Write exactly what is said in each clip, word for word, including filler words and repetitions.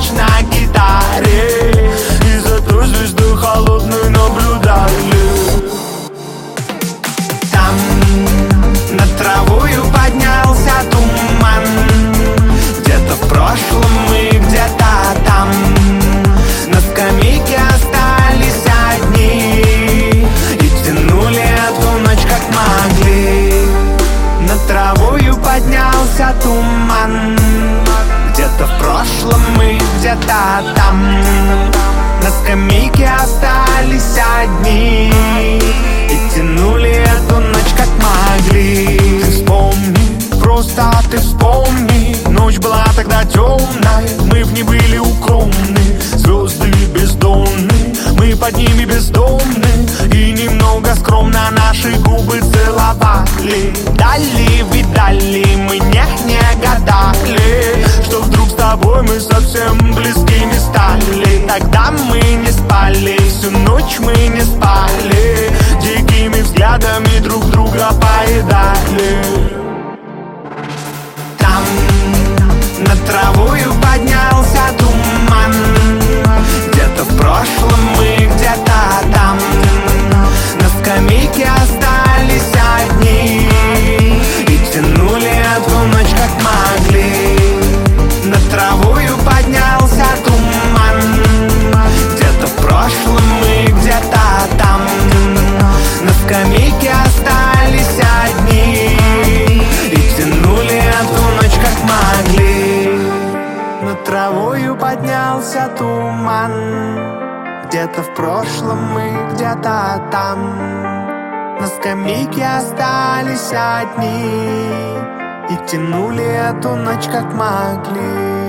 ночь на гитаре, и за той звездой холодной наблюдали. Там над травою поднялся туман, где-то в прошлом мы где-то там. На скамейке остались одни и тянули эту ночь как могли. Над травою поднялся туман, где-то в прошлом мы где-то там. На скамейке остались одни и тянули эту ночь как могли. Ты вспомни, просто ты вспомни, ночь была тогда темной, мы в ней были укромны. Звезды бездонны, мы под ними бездомны, и немного скромно наши губы целовали. Дали, видали, мы не, не гадали, что вдруг с тобой мы совсем близкими стали. Тогда мы не спали, всю ночь мы не спали, дикими взглядами друг друга поедали. Там над травою поднялся туман, где-то в прошлом мы где-то там. На скамейке остались одни и тянули эту ночь как могли. Над травою поднялся туман, где-то в прошлом мы где-то там. На скамейке остались одни и тянули эту ночь как могли. Над травою поднялся туман, где-то в прошлом мы где-то там. На скамейке остались одни и тянули эту ночь как могли.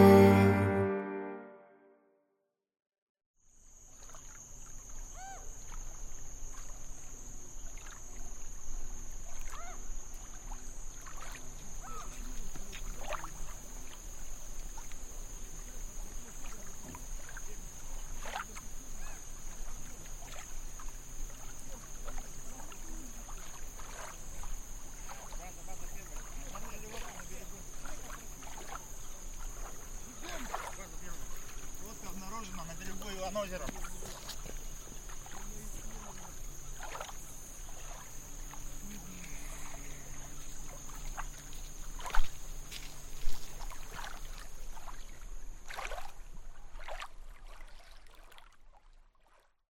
Лодка обнаружена на берегу Иванозера.